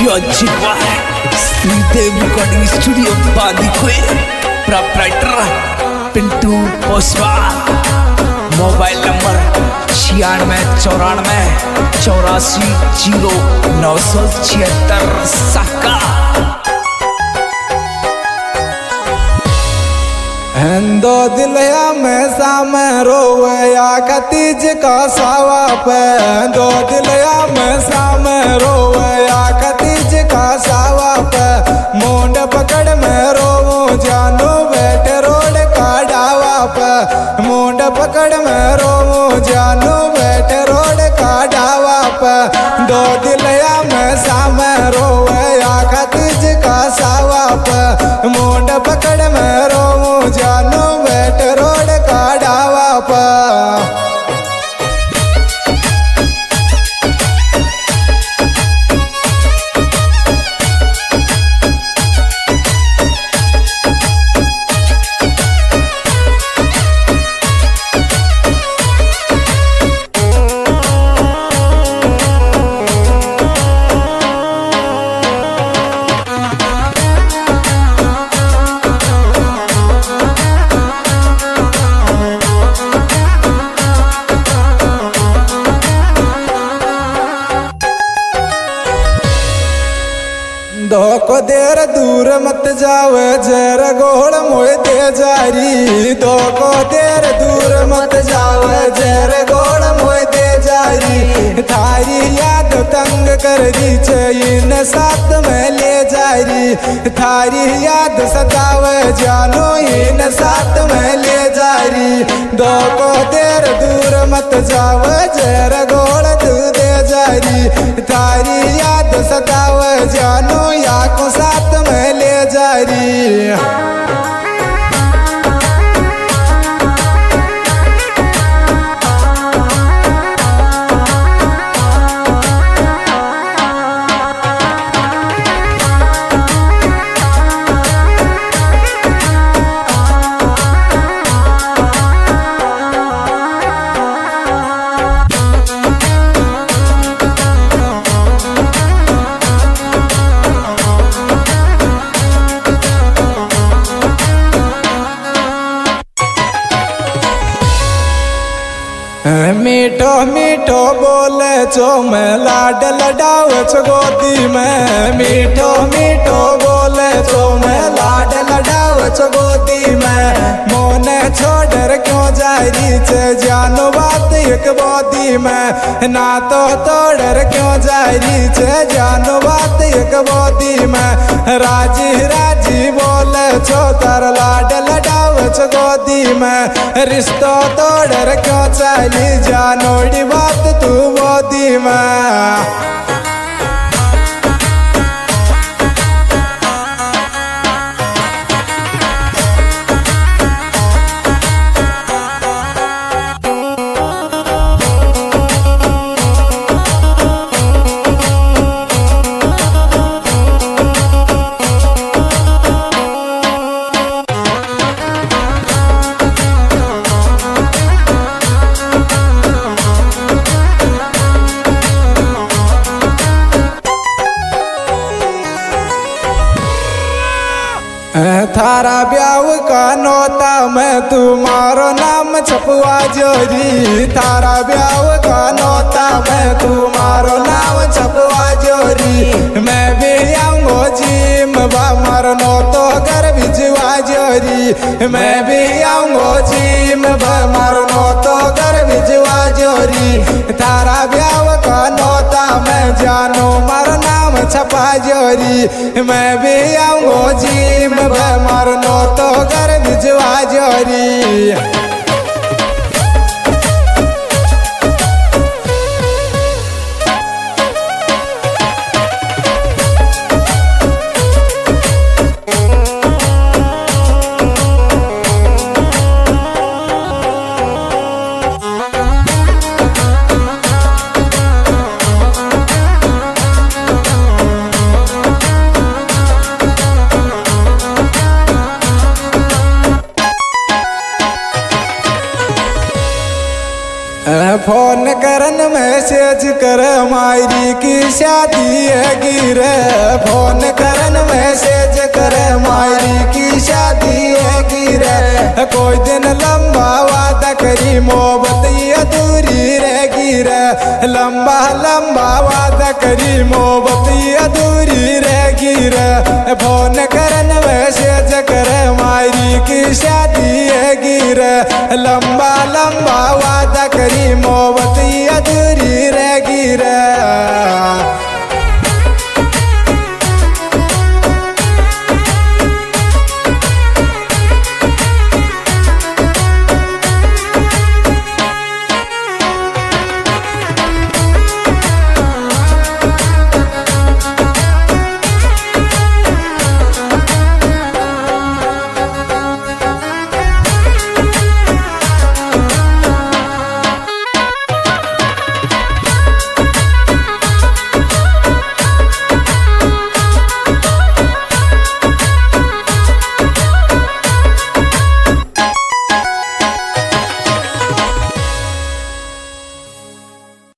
Music by Sridev Recording Studio Badikwe, Proprietor Pintu Poswal, Mobile number 9694840976 साका। दो दिलया में सामे रोवया कतीज का सावा पे, दो दिलया में सामे रोवया कतीज का सावा पे, मुंड पकड़ में रोवो जानू बैठे रोड का डावा पे, मुंड पकड़ में रोवो जानू बैठे रोड का डावा पे, दो दिलया में सामे रोवया कतीज का सावा पे, मुंड पकड़ में रोवो जानू बैठ रोड का डावा पर। दो को देर दूर मत जावे जर गोड़ मोए दे जारी, दो को देर दूर मत जावे जर गोड़ मोए दे जारी, थारी याद तंग कर दी इन साथ में ले जारी, थारी याद सतावे जानो इन साथ में ले जारी, दो को देर दूर मत जावे जर गोड़ तू दे जारी, थारी याद सतावे जानो या को साथ में ले जारी। मीठो मीठो बोले छो मैं लाड लडाव छो गोदी में, मीठो मीठो बोले छो मैं लाड लडाव छो गोदी में, मोने छोड़ क्यों जारी छे जानो बात एक बोदी में, ना तो तोड़ क्यों जारी छे जानो बात एक बोदी में, राजी राजी बोले छो तार लाड लडाव छो गोदी में, रिश्तो तोड़ क्यों चली जानोड़ी बात तू बोदी में। थारा ब्याह का नोता मैं तुम्हारो नाम छपवा जोरी, थारा ब्याह का नोता मैं तुम्हारो नाम छपवा जोरी, मैं भी आऊंगो जिम बा मारनो तो घर भिजवा जोरी, मैं भी आऊंगो जिम बा मारनो तो घर भिजवा जोरी, थारा ब्याह का नोता मैं जानो मारो नाम छपा जोरी, मैं भी आऊंगो जिम बा मारनो तो घर भिजवा जोरी। फोन करन मैसेज कर मायरी की शादी है गिरे फोन करन मैसेज कर मायरी की शादी है गिरे कोई दिन लंबा वादा करी मोहब्बत ये अधूरी रह गिरे लंबा लंबा वादा करी मोहब्बत ये अधूरी रह गिरे फोन करन मैसेज कर मायरी की शादी है गिरे लंबा लंबा वादा